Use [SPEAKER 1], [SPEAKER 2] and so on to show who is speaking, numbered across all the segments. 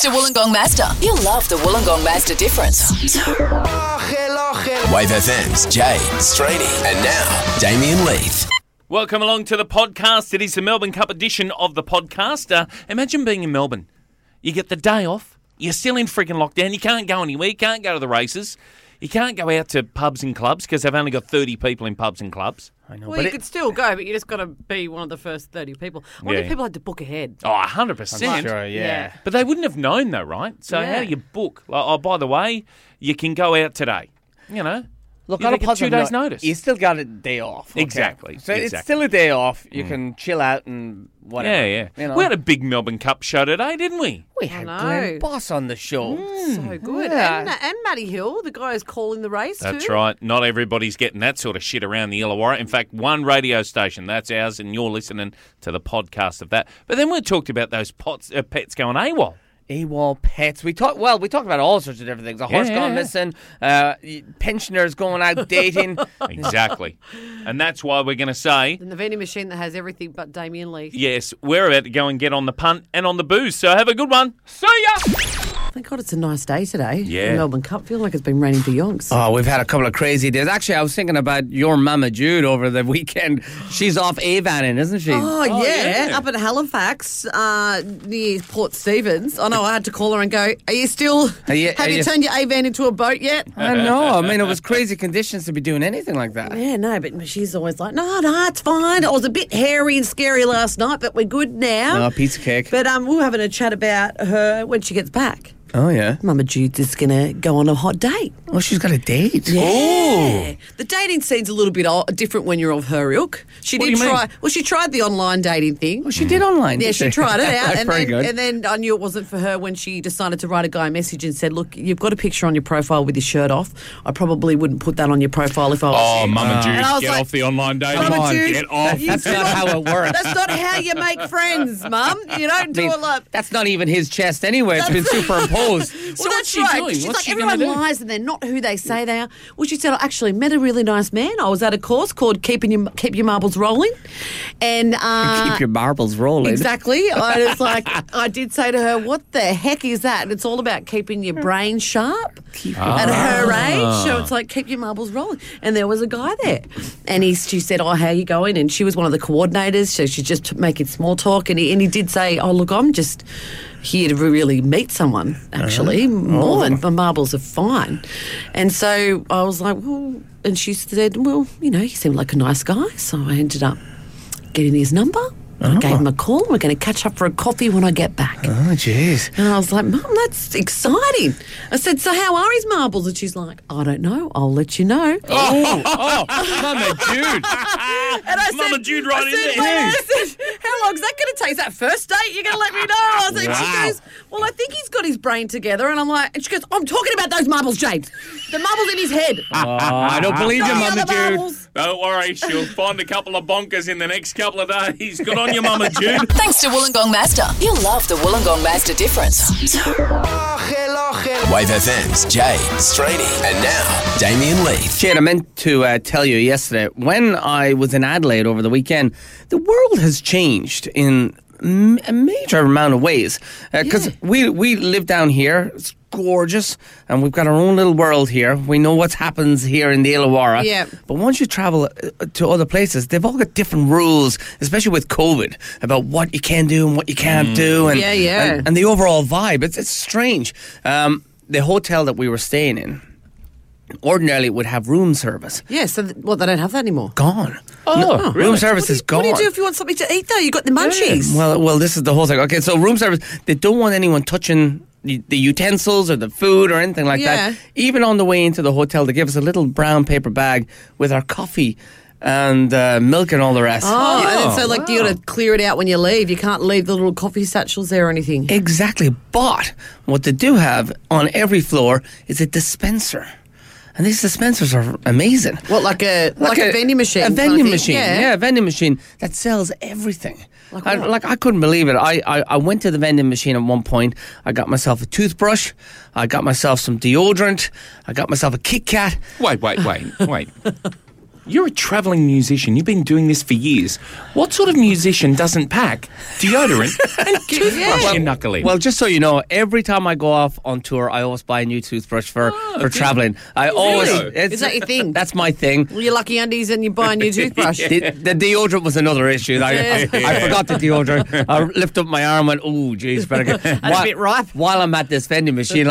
[SPEAKER 1] to Wollongong Master. You'll love the Wollongong Master difference.
[SPEAKER 2] Wave FM's Jade, Straney, and now Damien Leith.
[SPEAKER 3] Welcome along to the podcast. It is the Melbourne Cup edition of the podcast. Imagine being in Melbourne. You get the day off. You're still in freaking lockdown. You can't go anywhere. You can't go to the races. You can't go out to pubs and clubs because they've only got 30 people in pubs and clubs.
[SPEAKER 4] I know,
[SPEAKER 5] well, you could still go, but you just got to be one of the first 30 people. I wonder if people had to book ahead.
[SPEAKER 3] Oh, 100%.
[SPEAKER 4] I'm sure, yeah.
[SPEAKER 3] But they wouldn't have known though, right? So how do you book? Like, oh, by the way, you can go out today. You know?
[SPEAKER 4] Look,
[SPEAKER 3] you
[SPEAKER 4] on a
[SPEAKER 3] get
[SPEAKER 4] positive
[SPEAKER 3] 2 days
[SPEAKER 4] note,
[SPEAKER 3] notice.
[SPEAKER 4] You still got a day off. Okay?
[SPEAKER 3] Exactly.
[SPEAKER 4] So it's still a day off. You can chill out and whatever.
[SPEAKER 3] Yeah.
[SPEAKER 4] You know?
[SPEAKER 3] We had a big Melbourne Cup show today, didn't we?
[SPEAKER 4] We had Glenn Boss on the show.
[SPEAKER 5] So good.
[SPEAKER 4] Yeah.
[SPEAKER 5] And Matty Hill, the guy who's calling the race
[SPEAKER 3] That's
[SPEAKER 5] too.
[SPEAKER 3] right. Not everybody's getting that sort of shit around the Illawarra. In fact, one radio station, that's ours, and you're listening to the podcast of that. But then we talked about those pets going AWOL.
[SPEAKER 4] AWOL pets. We talked about all sorts of different things. A horse gone missing, pensioners going out dating.
[SPEAKER 3] Exactly. And that's why we're going to say,
[SPEAKER 5] And the vending machine that has everything but Damien Lee.
[SPEAKER 3] yes, we're about to go and get on the punt and on the booze. So have a good one. See ya.
[SPEAKER 5] Thank God it's a nice day today.
[SPEAKER 3] Yeah.
[SPEAKER 5] The Melbourne Cup. Feel like it's been raining for yonks.
[SPEAKER 4] Oh, we've had a couple of crazy days. Actually, I was thinking about your Mama Jude over the weekend. She's off Avanin, isn't she?
[SPEAKER 5] Oh, yeah.
[SPEAKER 3] yeah.
[SPEAKER 5] Up at Halifax, near Port Stephens. I know I had to call her and go, have you turned your A-van into a boat yet?
[SPEAKER 4] I know. I mean, it was crazy conditions to be doing anything like that.
[SPEAKER 5] Yeah, no, but she's always like, no, it's fine. I was a bit hairy and scary last night, but we're good now.
[SPEAKER 4] Oh, piece of cake.
[SPEAKER 5] But we were having a chat about her when she gets back.
[SPEAKER 4] Oh, yeah.
[SPEAKER 5] Mama Jude's is going to go on a hot date.
[SPEAKER 4] Oh, she's got a date.
[SPEAKER 5] Yeah. The dating scene's a little bit different when you're of her ilk. She
[SPEAKER 4] What
[SPEAKER 5] did
[SPEAKER 4] do you
[SPEAKER 5] try.
[SPEAKER 4] mean?
[SPEAKER 5] Well, she tried the online dating thing.
[SPEAKER 4] Oh, she did online.
[SPEAKER 5] Yeah,
[SPEAKER 4] did
[SPEAKER 5] she tried it out.
[SPEAKER 4] That's very good.
[SPEAKER 5] And then I knew it wasn't for her when she decided to write a guy a message and said, look, you've got a picture on your profile with your shirt off. I probably wouldn't put that on your profile if I was you.
[SPEAKER 3] Mama Jude,
[SPEAKER 5] And I was
[SPEAKER 3] get
[SPEAKER 5] like,
[SPEAKER 3] off the online dating.
[SPEAKER 5] Mama Jude,
[SPEAKER 3] Get off.
[SPEAKER 4] That's not how it works.
[SPEAKER 5] That's not how you make friends, Mum. You don't do it like...
[SPEAKER 4] That's not even his chest anyway. It's been superimposed.
[SPEAKER 3] So what's she
[SPEAKER 5] right.
[SPEAKER 3] doing?
[SPEAKER 5] She's
[SPEAKER 3] What's
[SPEAKER 5] like,
[SPEAKER 3] she
[SPEAKER 5] everyone
[SPEAKER 3] gonna do?
[SPEAKER 5] lies and they're not who they say they are. Well, she said, I actually met a really nice man. I was at a course called Keep Your Marbles Rolling. And
[SPEAKER 4] Keep your marbles rolling.
[SPEAKER 5] exactly. I did say to her, what the heck is that? And it's all about keeping your brain sharp at her age. So it's like, keep your marbles rolling. And there was a guy there. And she said, how are you going? And she was one of the coordinators. So she's just making small talk. And he did say, look, I'm just here to really meet someone, actually, more than my marbles are fine. And so I was like, well, and she said, well, he seemed like a nice guy. So I ended up getting his number. I gave him a call. We're going to catch up for a coffee when I get back.
[SPEAKER 4] Oh, jeez.
[SPEAKER 5] And I was like, Mum, that's exciting. I said, so how are his marbles? And she's like, I don't know. I'll let you know.
[SPEAKER 3] Mama Jude.
[SPEAKER 5] And I
[SPEAKER 3] Mama
[SPEAKER 5] said,
[SPEAKER 3] Jude right in there.
[SPEAKER 5] I said, how long's that going to take? Is that first date? You're going to let me know? I was like,
[SPEAKER 3] Wow.
[SPEAKER 5] She goes, well, I think he's got his brain together. And I'm like, and she goes, I'm talking about those marbles, James. The marbles in his head.
[SPEAKER 4] I don't believe you,
[SPEAKER 5] Not the
[SPEAKER 4] Mama
[SPEAKER 5] other
[SPEAKER 4] Jude.
[SPEAKER 5] marbles.
[SPEAKER 3] Don't worry, she'll find a couple of bonkers in the next couple of days. Good on you, Mama Jude.
[SPEAKER 1] Thanks to Wollongong Master. You'll love the Wollongong Master difference.
[SPEAKER 2] Wave FM's Jade, Straney, and now Damien Leith.
[SPEAKER 4] Jade, I meant to tell you yesterday, when I was in Adelaide over the weekend, the world has changed in a major amount of ways. Because we live down here, it's gorgeous, and we've got our own little world here. We know what happens here in the Illawarra.
[SPEAKER 5] Yeah.
[SPEAKER 4] But once you travel to other places, they've all got different rules, especially with COVID, about what you can do and what you can't do. And,
[SPEAKER 5] Yeah.
[SPEAKER 4] and the overall vibe, it's strange. The hotel that we were staying in, ordinarily would have room service.
[SPEAKER 5] Yeah, so they don't have that anymore.
[SPEAKER 4] Gone.
[SPEAKER 3] Oh, really?
[SPEAKER 4] Room service is gone.
[SPEAKER 5] What do you do if you want something to eat, though? You've got the munchies.
[SPEAKER 4] Well, this is the whole thing. Okay, so room service, they don't want anyone touching the utensils or the food or anything like that. Even on the way into the hotel, they give us a little brown paper bag with our coffee and milk and all the rest.
[SPEAKER 5] Oh, and then so you got to clear it out when you leave. You can't leave the little coffee satchels there or anything.
[SPEAKER 4] Exactly. But what they do have on every floor is a dispenser. And these dispensers are amazing.
[SPEAKER 5] What, like a vending machine?
[SPEAKER 4] A
[SPEAKER 5] kind of
[SPEAKER 4] vending
[SPEAKER 5] thing?
[SPEAKER 4] machine. Yeah, a vending machine that sells everything. I couldn't believe it. I went to the vending machine at one point. I got myself a toothbrush. I got myself some deodorant. I got myself a Kit Kat.
[SPEAKER 3] Wait. You're a travelling musician. You've been doing this for years. What sort of musician doesn't pack deodorant and toothbrush your knuckle in?
[SPEAKER 4] Well, just so you know, every time I go off on tour, I always buy a new toothbrush for travelling. I always.
[SPEAKER 5] Is that your thing?
[SPEAKER 4] That's my thing.
[SPEAKER 5] Your lucky undies and you buy a new toothbrush.
[SPEAKER 4] The deodorant was another issue. I forgot the deodorant. I lift up my arm and oh, geez, better get.
[SPEAKER 5] That's a bit ripe.
[SPEAKER 4] While I'm at this vending machine,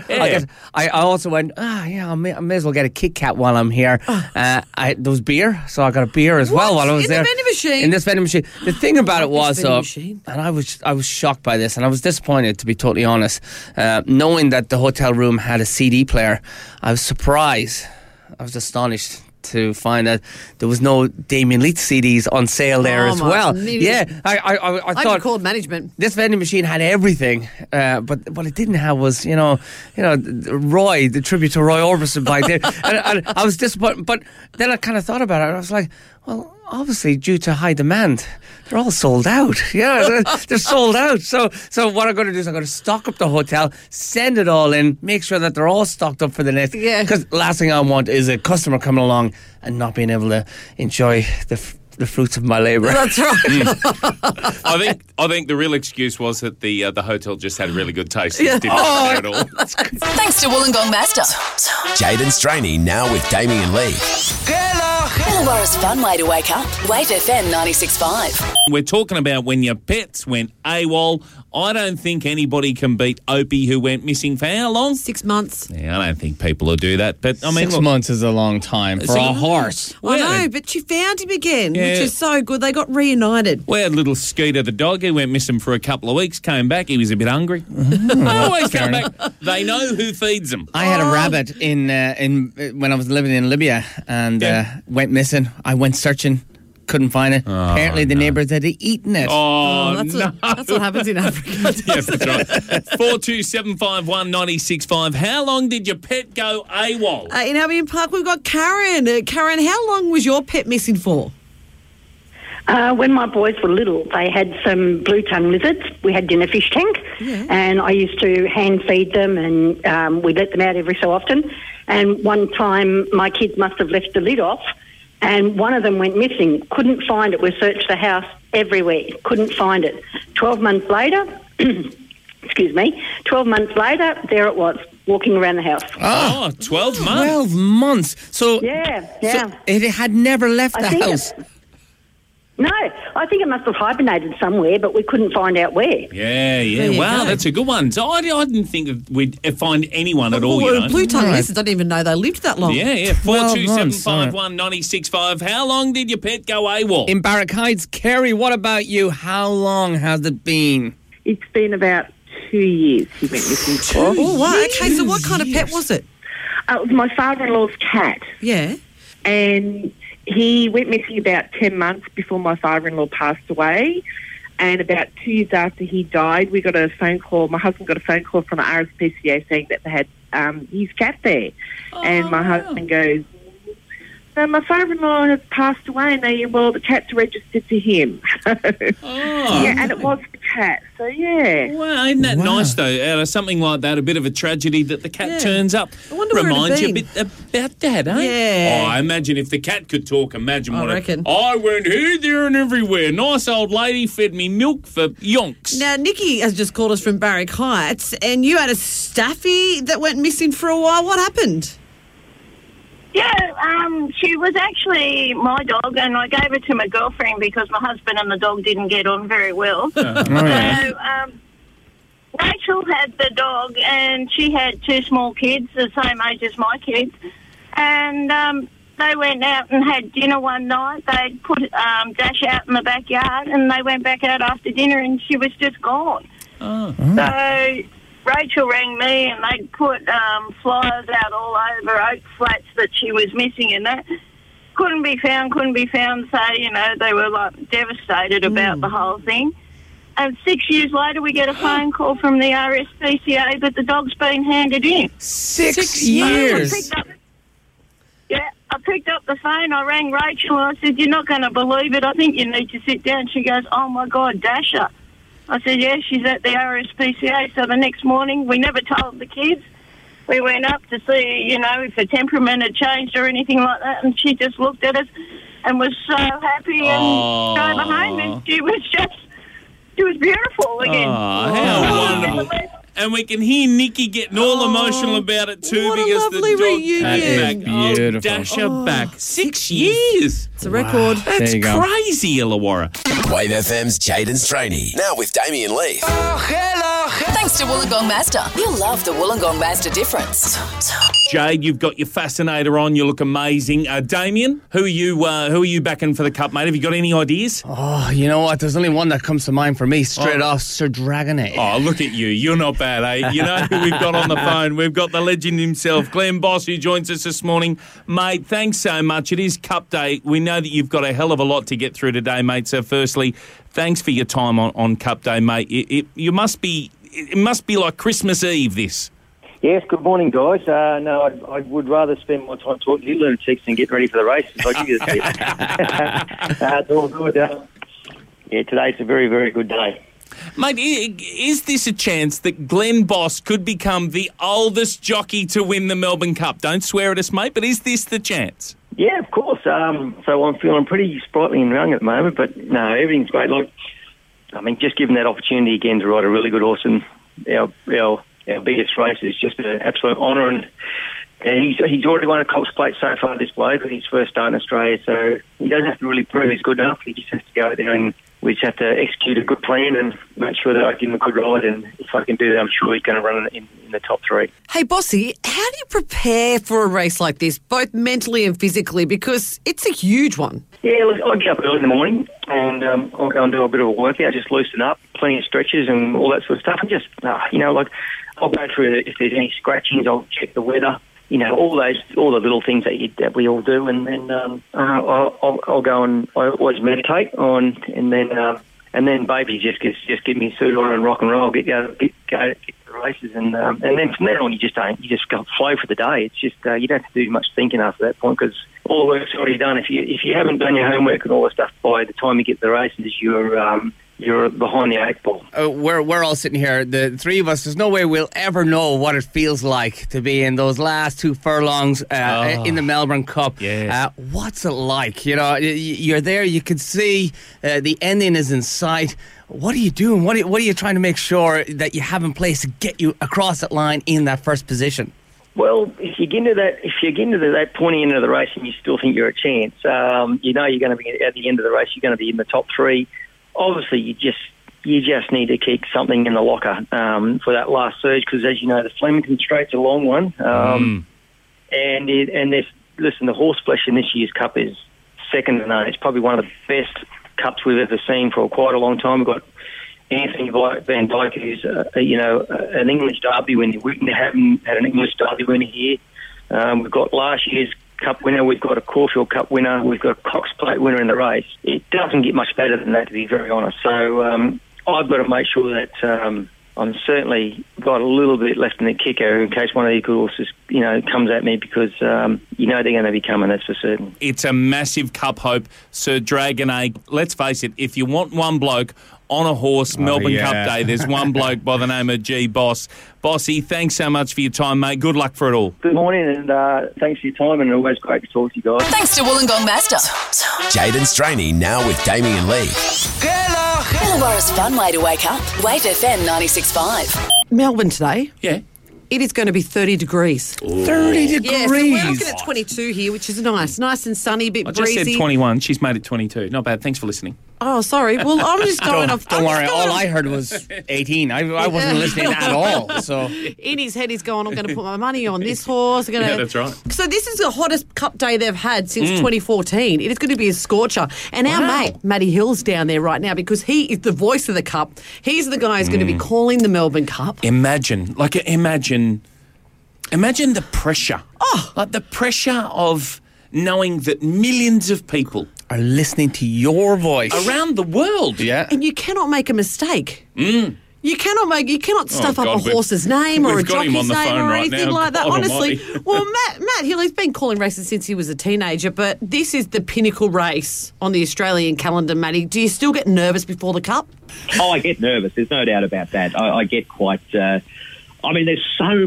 [SPEAKER 4] I also went. I may as well get a Kit Kat while I'm here. There was beer, so I got a beer as well while I was there.
[SPEAKER 5] In the vending machine?
[SPEAKER 4] In this vending machine. The thing about it was,
[SPEAKER 5] and
[SPEAKER 4] I was shocked by this, and I was disappointed, to be totally honest, knowing that the hotel room had a CD player. I was surprised. I was astonished to find that there was no Damien Leith CDs on sale there as well. Yeah, I thought
[SPEAKER 5] called management.
[SPEAKER 4] This vending machine had everything, but what it didn't have was, Roy, the tribute to Roy Orbison by there. and I was disappointed, but then I kind of thought about it. I was like, well, obviously due to high demand, they're all sold out. Yeah, they're sold out. So what I'm going to do is I'm going to stock up the hotel, send it all in, make sure that they're all stocked up for the next. Yeah. Because last thing I want is a customer coming along and not being able to enjoy the fruits of my labour.
[SPEAKER 5] That's right.
[SPEAKER 3] I think the real excuse was that the hotel just had a really good taste. It didn't at all.
[SPEAKER 1] Thanks to Wollongong Master.
[SPEAKER 2] Jade and Straney now with Damien Lee.
[SPEAKER 1] Illawarra's fun way to wake up. Wave FM 96.5.
[SPEAKER 3] We're talking about when your pets went AWOL. I don't think anybody can beat Opie, who went missing for how long?
[SPEAKER 5] 6 months.
[SPEAKER 3] Yeah, I don't think people will do that. But I mean,
[SPEAKER 4] 6 months is a long time for a horse.
[SPEAKER 5] I know, but she found him again, which is so good. They got reunited.
[SPEAKER 3] We had little Skeeter the dog who went missing for a couple of weeks, came back, he was a bit hungry. They always come back. They know who feeds them.
[SPEAKER 4] I had a rabbit in when I was living in Libya and went missing. I went searching. Couldn't find it. Apparently the neighbours had eaten it.
[SPEAKER 5] That's what happens in Africa.
[SPEAKER 3] Yes, that's right. 42751 965. How long did your pet go AWOL?
[SPEAKER 5] In Albion Park, we've got Karen. Karen, how long was your pet missing for?
[SPEAKER 6] When my boys were little, they had some blue tongue lizards. We had in a fish tank, and I used to hand feed them, and we'd let them out every so often. And one time, my kids must have left the lid off, and one of them went missing. Couldn't find it. We searched the house everywhere. Couldn't find it. 12 months later, 12 months later, there it was, walking around the house.
[SPEAKER 3] 12 months?
[SPEAKER 4] 12 months. So,
[SPEAKER 6] Yeah.
[SPEAKER 4] So it had never left the house.
[SPEAKER 6] No, I think it must have hibernated somewhere, but we couldn't find out where.
[SPEAKER 3] Yeah. Wow, that's a good one. So I didn't think that we'd find anyone at all,
[SPEAKER 5] Blue tongue lizards, I didn't even know they lived that long.
[SPEAKER 3] Yeah. 42751 965. How long did your pet go AWOL?
[SPEAKER 4] In Barrack Heights, Kerry, what about you? How long has it been?
[SPEAKER 7] It's been about 2 years he went missing for.
[SPEAKER 5] Oh, wow. Okay, so what kind of pet was it?
[SPEAKER 7] It was my father-in-law's cat.
[SPEAKER 5] Yeah.
[SPEAKER 7] And he went missing about 10 months before my father-in-law passed away. And about 2 years after he died, we got a phone call. My husband got a phone call from the RSPCA saying that they had his cat there. And my husband goes, "No, my father-in-law has passed away." And the cat's registered to him. Yeah, and it was the cat. So, yeah.
[SPEAKER 3] Well, isn't that nice, though? Out of something like that, a bit of a tragedy that the cat turns up.
[SPEAKER 5] I wonder where
[SPEAKER 3] Reminds you a
[SPEAKER 5] it'd
[SPEAKER 3] bit about Dad, eh?
[SPEAKER 5] Yeah.
[SPEAKER 3] Oh, I imagine if the cat could talk, imagine
[SPEAKER 5] I
[SPEAKER 3] what
[SPEAKER 5] reckon.
[SPEAKER 3] I went here, there and everywhere. Nice old lady fed me milk for yonks.
[SPEAKER 5] Now, Nikki has just called us from Barrack Heights, and you had a staffy that went missing for a while. What happened?
[SPEAKER 8] Yeah, she was actually my dog, and I gave her to my girlfriend because my husband and the dog didn't get on very well. So, Rachel had the dog, and she had two small kids, the same age as my kids, and they went out and had dinner one night. They put Dash out in the backyard, and they went back out after dinner, and she was just gone. So Rachel rang me, and they put flyers out all over Oak Flats that she was missing, and that couldn't be found. So, they were like devastated about the whole thing. And 6 years later, we get a phone call from the RSPCA that the dog's been handed in.
[SPEAKER 4] 6 years?
[SPEAKER 8] I picked up the phone, I rang Rachel, and I said, "You're not going to believe it. I think you need to sit down." She goes, "Oh, my God, Dasher." I said, "Yeah, she's at the RSPCA." So the next morning, we never told the kids. we went up to see, you know, if her temperament had changed or anything like that, and she just looked at us and was so happy and drove her home, and she was beautiful again.
[SPEAKER 3] Oh, how wonderful. And we can hear Nikki getting all emotional about it too,
[SPEAKER 5] what a
[SPEAKER 3] because
[SPEAKER 5] lovely
[SPEAKER 3] the dog
[SPEAKER 5] reunion.
[SPEAKER 3] came back.
[SPEAKER 4] Beautiful.
[SPEAKER 3] Dasher back 6 years.
[SPEAKER 5] It's a record.
[SPEAKER 3] That's
[SPEAKER 4] There you go.
[SPEAKER 3] crazy, Illawarra.
[SPEAKER 2] Wave FM's Jade and Straney. Now with Damien Leith.
[SPEAKER 1] Thanks to Wollongong Mazda. You'll love the Wollongong Mazda difference.
[SPEAKER 3] Jade, you've got your fascinator on. You look amazing. Damien, who are you backing for the cup, mate? Have you got any ideas?
[SPEAKER 4] Oh, you know what? There's only one that comes to mind for me straight off, Sir Dragonette.
[SPEAKER 3] Oh, look at you. You're not bad, eh? You know who we've got on the phone? We've got the legend himself, Glenn Boss, who joins us this morning. Mate, thanks so much. It is Cup Day. We know that you've got a hell of a lot to get through today, mate. So firstly, thanks for your time on Cup Day, mate. It must be like Christmas Eve, this.
[SPEAKER 9] Yes, good morning, guys. No, I would rather spend my time talking to you lunatics than getting ready for the races. I give you the tip. It's all good. Yeah, today's a very, very good day.
[SPEAKER 3] Mate, is this a chance that Glenn Boss could become the oldest jockey to win the Melbourne Cup? Don't swear at us, mate, but is this the chance?
[SPEAKER 9] Yeah, of course. So I'm feeling pretty sprightly and young at the moment, but no, everything's great. Like, I mean, just given that opportunity again to ride a really good horse in our biggest race is just an absolute honour. And he's already won a Cox Plate so far this bloke, but he's first start in Australia, so he doesn't have to really prove he's good enough. He just has to go out there and we just have to execute a good plan and make sure that I give him a good ride. And if I can do that, I'm sure he's going to run in the top three.
[SPEAKER 5] Hey, Bossy, how do you prepare for a race like this, both mentally and physically? Because it's a huge one.
[SPEAKER 9] Yeah, look, I get up early in the morning and I'll go and do a bit of a workout, just loosen up, plenty of stretches and all that sort of stuff. And just, I'll go through if there's any scratchings, I'll check the weather. You know, all the little things that we all do, and then I'll go and I always meditate on, and then baby just get me suit on and rock and roll, get the races, and then from there on you just go flow for the day. It's just you don't have to do much thinking after that point because all the work's already done. If you haven't done your homework and all the stuff by the time you get to the races, you're behind the eight ball.
[SPEAKER 4] We're all sitting here, the three of us. There's no way we'll ever know what it feels like to be in those last 2 furlongs in the Melbourne Cup.
[SPEAKER 3] Yes.
[SPEAKER 4] What's it like? You know, you're there. You can see the ending is in sight. What are you doing? What are you trying to make sure that you have in place to get you across that line in that first position?
[SPEAKER 9] Well, if you get into that pointy end of the race and you still think you're a chance, you know you're going to be at the end of the race. You're going to be in the top three. Obviously, you just need to keep something in the locker for that last surge because, as you know, the Flemington Straight's a long one, and the horse flesh in this year's Cup is second to none. It's probably one of the best cups we've ever seen for quite a long time. We've got Anthony Van Dyke, who's an English Derby winner. We haven't had an English Derby winner here. We've got last year's Cup winner, we've got a Caulfield Cup winner, we've got a Cox Plate winner in the race. It doesn't get much better than that, to be very honest. So I've got to make sure that I'm certainly got a little bit left in the kicker in case one of these good horses, comes at me because they're going to be coming, that's for certain.
[SPEAKER 3] It's a massive Cup hope, Sir Dragonette. Let's face it, if you want one bloke on a horse, Melbourne Cup Day, there's one bloke by the name of G. Boss. Bossy, thanks so much for your time, mate. Good luck for it all.
[SPEAKER 9] Good morning, and thanks for your time, and always great to talk to you guys.
[SPEAKER 1] Thanks to Wollongong Mazda.
[SPEAKER 2] Jade and Straney now with Damien Leith.
[SPEAKER 1] Illawarra's fun way to wake up. Wave FM 96.5.
[SPEAKER 5] Melbourne today.
[SPEAKER 3] Yeah.
[SPEAKER 5] It is going to be 30 degrees.
[SPEAKER 4] 30 degrees.
[SPEAKER 5] Yeah, so we're looking at 22 here, which is nice and sunny, a bit
[SPEAKER 3] I just
[SPEAKER 5] breezy.
[SPEAKER 3] said 21. She's made it 22. Not bad. Thanks for listening.
[SPEAKER 5] Oh, sorry. Well, I'm just going off.
[SPEAKER 4] Don't worry. All I heard was 18. I wasn't listening at all. So
[SPEAKER 5] in his head, he's going, I'm going to put my money on this horse.
[SPEAKER 3] Yeah, that's right.
[SPEAKER 5] So this is the hottest Cup day they've had since 2014. It is going to be a scorcher. And our mate, Matty Hill's down there right now because he is the voice of the Cup. He's the guy who's going to be calling the Melbourne Cup.
[SPEAKER 3] Imagine the pressure. Like the pressure of knowing that millions of people
[SPEAKER 4] are listening to your voice
[SPEAKER 3] around the world.
[SPEAKER 4] Yeah.
[SPEAKER 5] And you cannot make a mistake. You cannot stuff up a horse's name or a jockey's name or anything like that. Honestly, well, Matt Hill, he's been calling races since he was a teenager, but this is the pinnacle race on the Australian calendar, Matty. Do you still get nervous before the Cup?
[SPEAKER 10] Oh, I get nervous. There's no doubt about that. I get quite... there's so much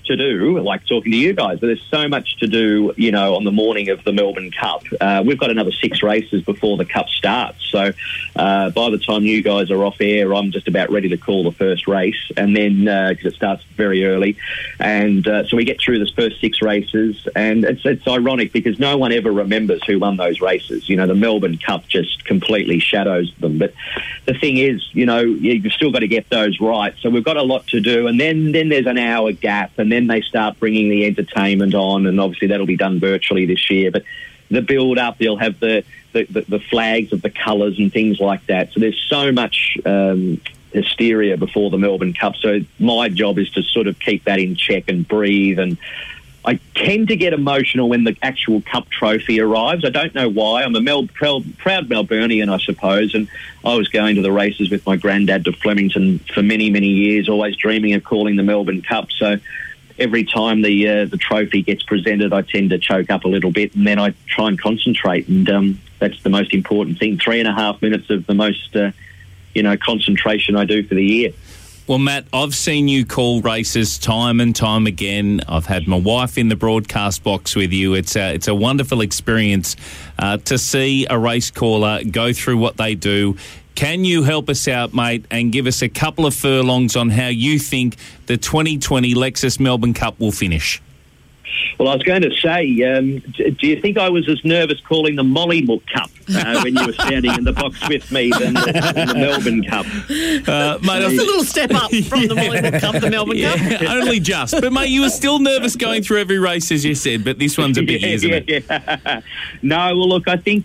[SPEAKER 10] to do, like talking to you guys, but there's so much to do, you know, on the morning of the Melbourne Cup. We've got another 6 races before the Cup starts. So by the time you guys are off air, I'm just about ready to call the first race. And then, because it starts very early. And so we get through the first 6 races. And it's ironic because no one ever remembers who won those races. You know, the Melbourne Cup just completely shadows them. But the thing is, you know, you've still got to get those right. So we've got a lot to do. And then there's an hour gap, and then they start bringing the entertainment on, and obviously that'll be done virtually this year. But the build-up, they'll have the flags of the colours and things like that. So there's so much hysteria before the Melbourne Cup. So my job is to sort of keep that in check and breathe. And I tend to get emotional when the actual cup trophy arrives. I don't know why. I'm a proud Melburnian, I suppose, and I was going to the races with my granddad to Flemington for many, many years, always dreaming of calling the Melbourne Cup. So every time the trophy gets presented, I tend to choke up a little bit, and then I try and concentrate, and that's the most important thing. 3.5 minutes of the most, concentration I do for the year.
[SPEAKER 3] Well, Matt, I've seen you call races time and time again. I've had my wife in the broadcast box with you. It's a wonderful experience to see a race caller go through what they do. Can you help us out, mate, and give us a couple of furlongs on how you think the 2020 Lexus Melbourne Cup will finish?
[SPEAKER 10] Well, I was going to say, do you think I was as nervous calling the Mollymook Cup when you were standing in the box with me than the Melbourne Cup?
[SPEAKER 3] Mate,
[SPEAKER 5] that's a little step up from the Mollymook Cup, the Melbourne Cup.
[SPEAKER 3] Only just. But, mate, you were still nervous going through every race, as you said, but this one's a biggie, isn't it?
[SPEAKER 10] Yeah. No, well, look, I think,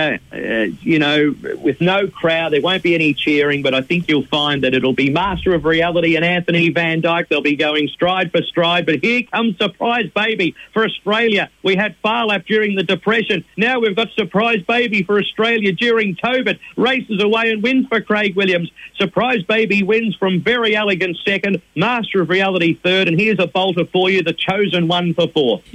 [SPEAKER 10] with no crowd, there won't be any cheering, but I think you'll find that it'll be Master of Reality and Anthony Van Dyke. They'll be going stride for stride, but here comes Surprise Baby for Australia. We had Far Lap during the Depression. Now we've got Surprise Baby for Australia during Tobit. Races away and wins for Craig Williams. Surprise Baby wins from Very Elegant second, Master of Reality third, and here's a bolter for you, the Chosen One for fourth.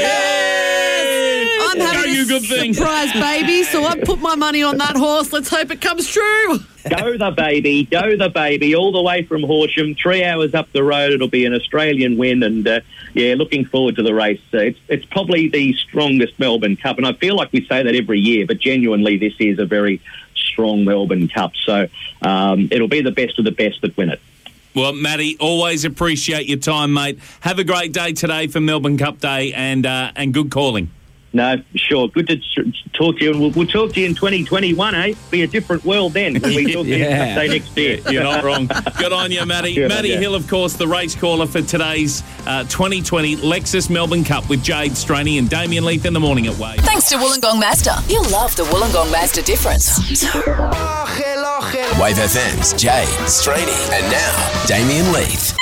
[SPEAKER 5] I'm having a
[SPEAKER 3] good thing.
[SPEAKER 5] Surprise Baby, so I've put my money on that horse. Let's hope it comes true.
[SPEAKER 10] Go the baby, all the way from Horsham, 3 hours up the road. It'll be an Australian win, and looking forward to the race. It's probably the strongest Melbourne Cup, and I feel like we say that every year, but genuinely this is a very strong Melbourne Cup. So it'll be the best of the best that win it.
[SPEAKER 3] Well, Matty, always appreciate your time, mate. Have a great day today for Melbourne Cup Day, and good calling.
[SPEAKER 10] No, sure. Good to talk to you, and we'll talk to you in 2021, eh? Be a different world then when we talk to you say next year.
[SPEAKER 3] You're not wrong. Good on you, Matty.
[SPEAKER 10] Good
[SPEAKER 3] Matty
[SPEAKER 10] on you.
[SPEAKER 3] Hill, of course, the race caller for today's 2020 Lexus Melbourne Cup with Jade Straney and Damien Leith in the morning at Wave.
[SPEAKER 1] Thanks to Wollongong Mazda. You'll love the Wollongong Mazda difference.
[SPEAKER 2] Wave FM's Jade, Straney, and now Damien Leith.